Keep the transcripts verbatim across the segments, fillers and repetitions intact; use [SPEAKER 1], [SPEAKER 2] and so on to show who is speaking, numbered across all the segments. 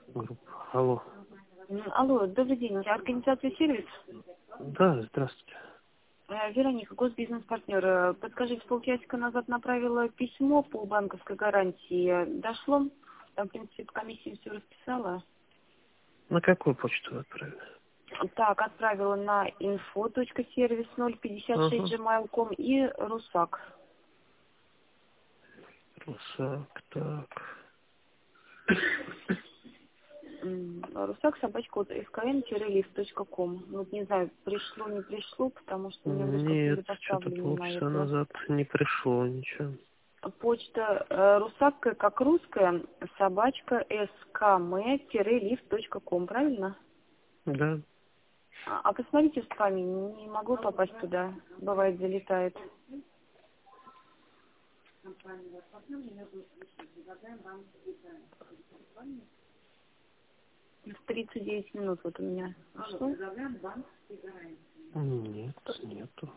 [SPEAKER 1] Группа. Алло.
[SPEAKER 2] М, Алло, добрый день. Организация «Сервис».
[SPEAKER 1] Да, здравствуйте.
[SPEAKER 2] Э, Вероника, госбизнес-партнер. Э, Подскажите, полчасика назад направила письмо по банковской гарантии. Дошло? Там, в принципе, комиссия все расписала.
[SPEAKER 1] На какую почту вы отправили?
[SPEAKER 2] Так, отправила на инфо точка сервис ноль пятьдесят шесть
[SPEAKER 1] Ага.
[SPEAKER 2] джимейл точка ком и Русак.
[SPEAKER 1] Русак, так.
[SPEAKER 2] М, Русак, собачка, вот skn точка ком. Вот не знаю, пришло, не пришло, потому что у меня вроде как были
[SPEAKER 1] Нет, что-то
[SPEAKER 2] поставлены на
[SPEAKER 1] полчаса
[SPEAKER 2] это.
[SPEAKER 1] назад не пришло ничего.
[SPEAKER 2] Почта э, русакка, как русская, собачка, skm точка ком, правильно?
[SPEAKER 1] Да.
[SPEAKER 2] А, а посмотрите в спаме, не могу попасть туда, бывает залетает. В тридцать девять минут вот у меня. Что?
[SPEAKER 1] Нет, нету.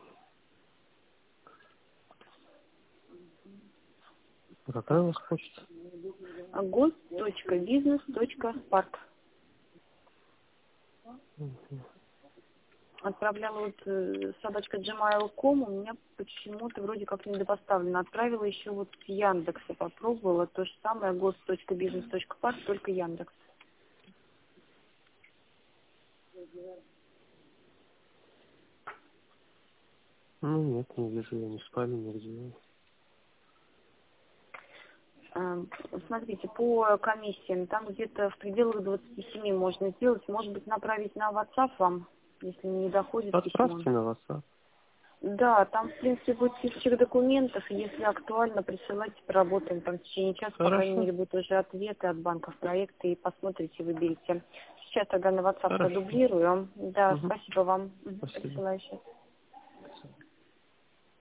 [SPEAKER 1] А какая у вас почта?
[SPEAKER 2] гос точка бизнес точка парк.
[SPEAKER 1] Мгм.
[SPEAKER 2] Отправляла вот э, собачка джимейл точка ком, у меня почему-то вроде как недопоставлено. Отправила еще вот с Яндекса, попробовала то же самое, гос точка бизнес точка парк, только Яндекс.
[SPEAKER 1] Ну нет, не вижу, я не спали нигде.
[SPEAKER 2] Э, Смотрите, по комиссиям, там где-то в пределах двадцати семи можно сделать. Может быть, направить на WhatsApp вам, если не доходит письмо.
[SPEAKER 1] Отправьте на WhatsApp.
[SPEAKER 2] Да, там, в принципе, будет список документов. Если актуально, присылайте, поработаем там в течение часа. По крайней
[SPEAKER 1] Хорошо?
[SPEAKER 2] мере, будут уже ответы от банков проекта, и посмотрите, выберите. Сейчас тогда на WhatsApp
[SPEAKER 1] Хорошо.
[SPEAKER 2] продублирую. Да,
[SPEAKER 1] Угу.
[SPEAKER 2] спасибо вам. Мгм,
[SPEAKER 1] Спасибо.
[SPEAKER 2] присылаю сейчас.